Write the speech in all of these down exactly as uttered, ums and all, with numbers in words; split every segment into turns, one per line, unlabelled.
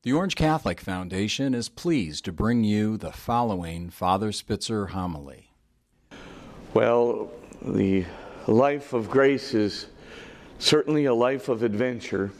The Orange Catholic Foundation is pleased to bring you the following Father Spitzer homily.
Well, the life of grace is certainly a life of adventure.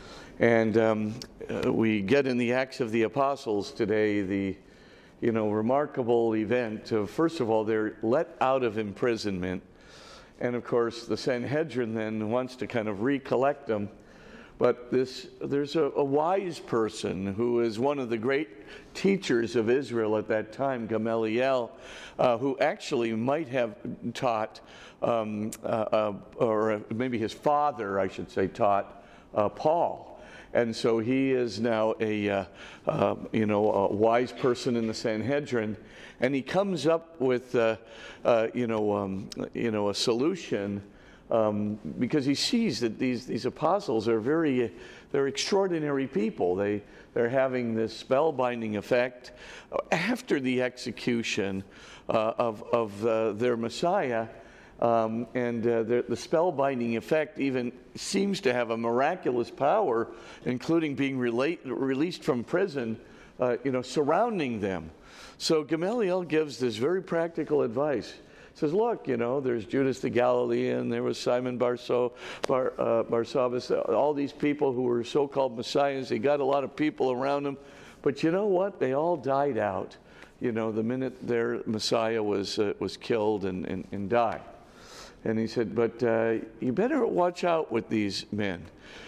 And um, uh, we get in the Acts of the Apostles today the, you know, remarkable event of, first of all, they're let out of imprisonment. And of course, the Sanhedrin then wants to kind of recollect them. But this, there's a, a wise person who is one of the great teachers of Israel at that time, Gamaliel, uh, who actually might have taught, um, uh, uh, or maybe his father, I should say, taught uh, Paul. And so he is now a, uh, uh, you know, a wise person in the Sanhedrin, and he comes up with, uh, uh, you know, um, you know, a solution. Um, because he sees that these, these apostles are very, they're extraordinary people. They, they're having this spellbinding effect after the execution uh, of, of uh, their Messiah. Um, and uh, the, the spellbinding effect even seems to have a miraculous power, including being relate, released from prison, uh, you know, surrounding them. So Gamaliel gives this very practical advice. Says, look, you know, there's Judas the Galilean, there was Simon Barso, Bar, uh, Barsabbas, all these people who were so-called messiahs. They got a lot of people around them, but you know what? They all died out, you know, the minute their Messiah was uh, was killed and, and, and died. And he said, but uh, you better watch out with these men,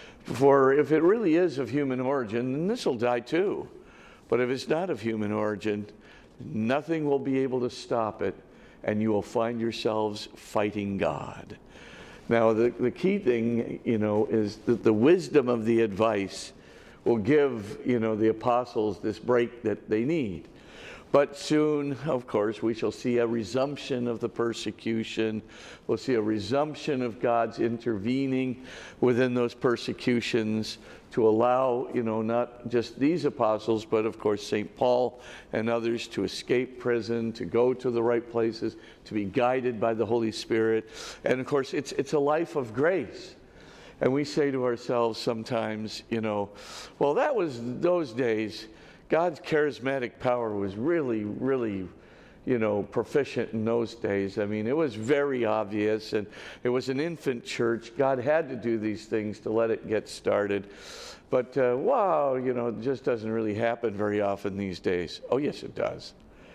for if it really is of human origin, then this will die too. But if it's not of human origin, nothing will be able to stop it, and you will find yourselves fighting God. Now, the, the key thing, you know, is that the wisdom of the advice will give, you know, the apostles this break that they need. But soon, of course, we shall see a resumption of the persecution. We'll see a resumption of God's intervening within those persecutions to allow, you know, not just these apostles, but of course Saint Paul and others to escape prison, to go to the right places, to be guided by the Holy Spirit. And of course, it's it's a life of grace. And we say to ourselves sometimes, you know, well, that was those days. God's charismatic power was really, really, you know, proficient in those days. I mean, it was very obvious, and it was an infant church. God had to do these things to let it get started. But, uh, wow, you know, it just doesn't really happen very often these days. Oh, yes, it does.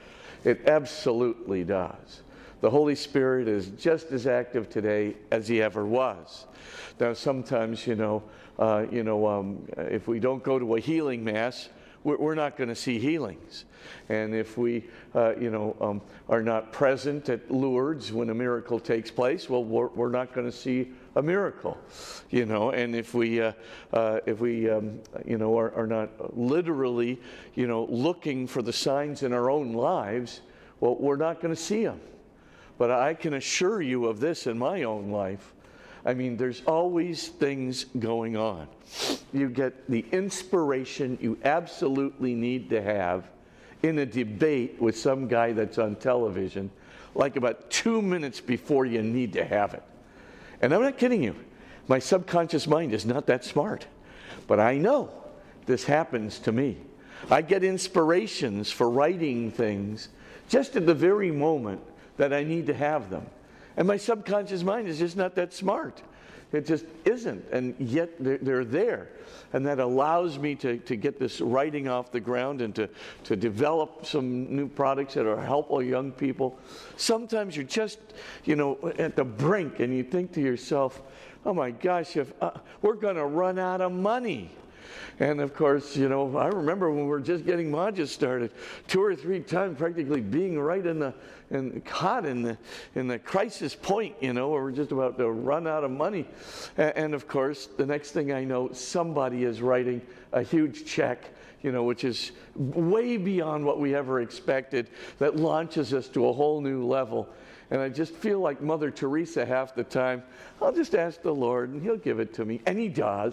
It absolutely does. The Holy Spirit is just as active today as he ever was. Now, sometimes, you know, uh, you know, um, if we don't go to a healing mass, we're not going to see healings. And if we, uh, you know, um, are not present at Lourdes when a miracle takes place, well, we're, we're not going to see a miracle, you know. And if we, uh, uh, if we, um, you know, are, are not literally, you know, looking for the signs in our own lives, well, we're not going to see them. But I can assure you of this in my own life. I mean, there's always things going on. You get the inspiration you absolutely need to have in a debate with some guy that's on television, like about two minutes before you need to have it. And I'm not kidding you. My subconscious mind is not that smart. But I know this happens to me. I get inspirations for writing things just at the very moment that I need to have them. And my subconscious mind is just not that smart. It just isn't. And yet they're, they're there. And that allows me to, to get this writing off the ground and to, to develop some new products that are helpful young people. Sometimes you're just, you know, at the brink and you think to yourself, oh my gosh, if uh, we're going to run out of money. And of course, you know, I remember when we were just getting Maja started, two or three times practically being right in the, in, caught in the, in the crisis point, you know, where we're just about to run out of money. And, and of course, the next thing I know, somebody is writing a huge check, you know, which is way beyond what we ever expected, that launches us to a whole new level. And I just feel like Mother Teresa half the time. I'll just ask the Lord, and he'll give it to me. And he does.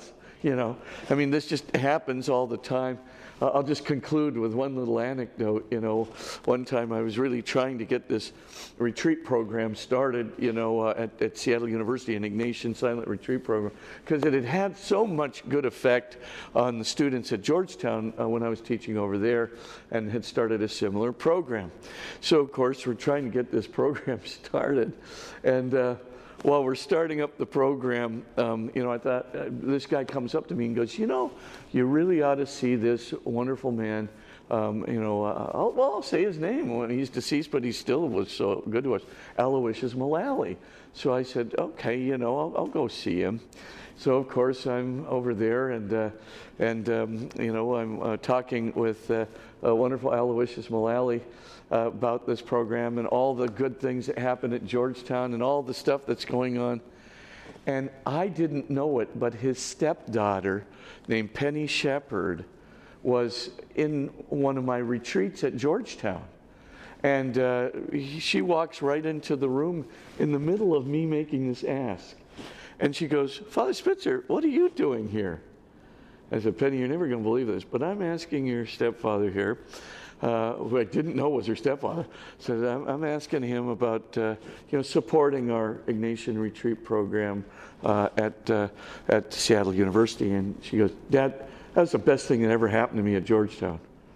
you know. I mean, this just happens all the time. Uh, I'll just conclude with one little anecdote. You know, one time I was really trying to get this retreat program started, you know, uh, at, at Seattle University, an Ignatian Silent Retreat program, because it had had so much good effect on the students at Georgetown uh, when I was teaching over there, and had started a similar program. So, of course, we're trying to get this program started, and uh, while we're starting up the program, um, you know, I thought, uh, this guy comes up to me and goes, you know, you really ought to see this wonderful man. Um, you know, uh, I'll, well, I'll say his name. When he's deceased, but he still was so good to us, Aloysius Mullally. So I said, okay, you know, I'll, I'll go see him. So, of course, I'm over there, and, uh, and um, you know, I'm uh, talking with uh, a wonderful Aloysius Mullally uh, about this program and all the good things that happen at Georgetown and all the stuff that's going on. And I didn't know it, but his stepdaughter, named Penny Shepard, was in one of my retreats at Georgetown. And uh, he, she walks right into the room in the middle of me making this ask. And she goes, Father Spitzer, what are you doing here? I said, Penny, you're never going to believe this, but I'm asking your stepfather here, uh, who I didn't know was her stepfather. So I'm, I'm asking him about, uh, you know, supporting our Ignatian retreat program uh, at uh, at Seattle University. And she goes, Dad, that was the best thing that ever happened to me at Georgetown.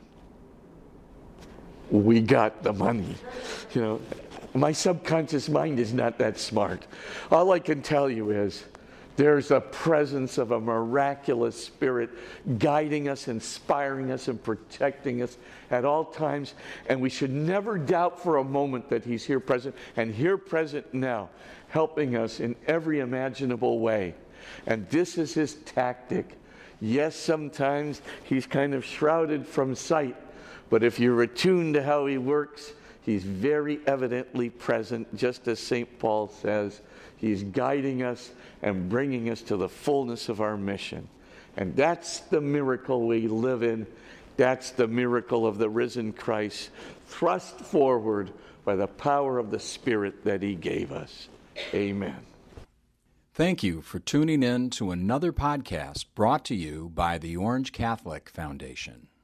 We got the money, you know. My subconscious mind is not that smart. All I can tell you is there's a presence of a miraculous spirit guiding us, inspiring us, and protecting us at all times. And we should never doubt for a moment that he's here present, and here present now, helping us in every imaginable way. And this is his tactic. Yes, sometimes he's kind of shrouded from sight, but if you're attuned to how he works, he's very evidently present, just as Saint Paul says. He's guiding us and bringing us to the fullness of our mission. And that's the miracle we live in. That's the miracle of the risen Christ, thrust forward by the power of the Spirit that he gave us. Amen.
Thank you for tuning in to another podcast brought to you by the Orange Catholic Foundation.